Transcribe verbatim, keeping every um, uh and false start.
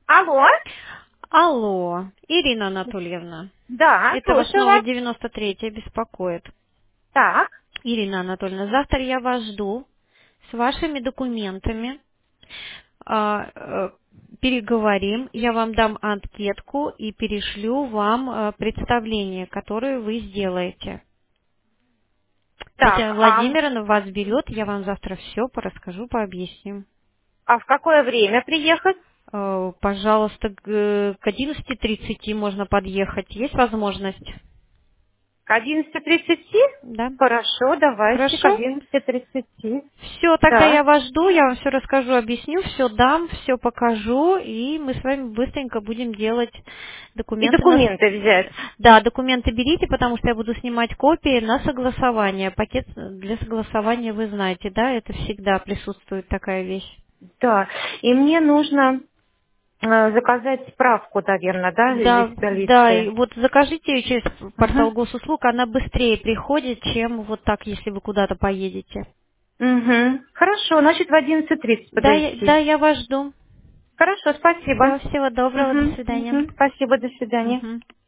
Алло? Алло, Ирина Анатольевна. Да, Это вас слушаю снова вас. девяносто третья беспокоит. Так, Ирина Анатольевна, завтра я вас жду с вашими документами. А, э, Переговорим, я вам дам анкетку и перешлю вам э, представление, которое вы сделаете. так, Татьяна а, Владимировна вас берет, я вам завтра все порасскажу, пообъясню. а в какое время приехать? Э, Пожалуйста, к к одиннадцати тридцати можно подъехать. Есть возможность? К одиннадцати тридцати? Да? Хорошо, давайте к Хорошо? одиннадцати тридцати. Все, тогда Да. я вас жду, я вам все расскажу, объясню, все дам, все покажу, и мы с вами быстренько будем делать И документы на... с- документы взять. Да, документы берите, потому что я буду снимать копии на согласование. Пакет для согласования вы знаете, да, это всегда присутствует такая вещь. Да. И мне нужно э, заказать справку, наверное, да, Да, из да, и столицы. вот закажите ее через портал Угу. госуслуг, она быстрее приходит, чем вот так, если вы куда-то поедете. Угу. Хорошо, значит в одиннадцать тридцать Да, я, да, подойти. я вас жду. Хорошо, спасибо. Все, всего доброго, до Угу. свидания. Угу. Спасибо, до свидания. Мгм.